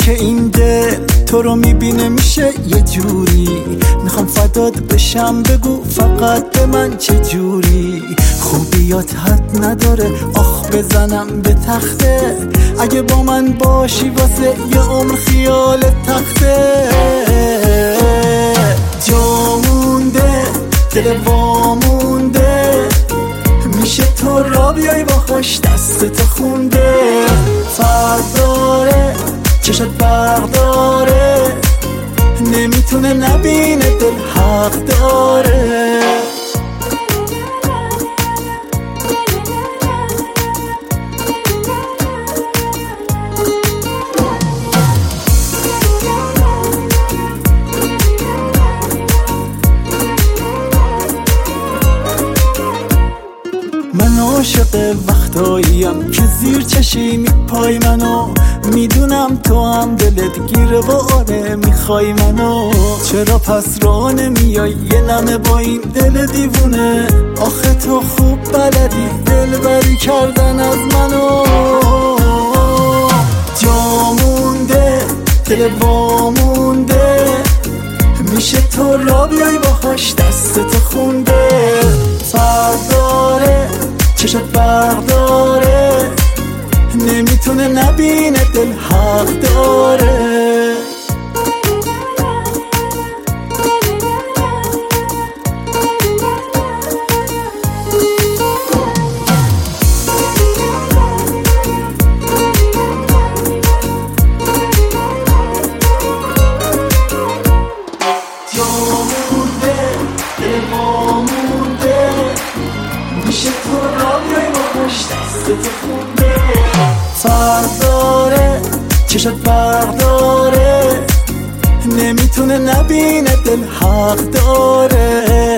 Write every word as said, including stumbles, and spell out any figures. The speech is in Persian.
که این دل تو رو میبینه میشه یه جوری. میخوام فدات بشم بگو فقط به من چه جوری. خوبیات حد نداره آخ بزنم به تخته. اگه با من باشی واسه یه عمر خیال تخته. جا مونده دل وامونده، میشه تو را بیای باهاش دست تو خونده. فرق داره چشت برق داره، نمیتونه نبینه دل حق داره. من عاشق وقتاییم که زیر چشی میپای منو. میدونم تو هم دلت گیره و آره میخوای منو. چرا پس راه نمیای یه لمه با این دل دیوونه؟ آخه تو خوب بلدی دل بری کردن از منو. جا مونده دل وامونده، میشه تو را بیای باهاش دست تو خونده. فرق داره چشت برق داره، نمیتونه نبینه دل حق داره. میشه تو را بیای باهاش دست تو خونده. فرق داره چشت برق داره، نمیتونه نبینه دل حق داره.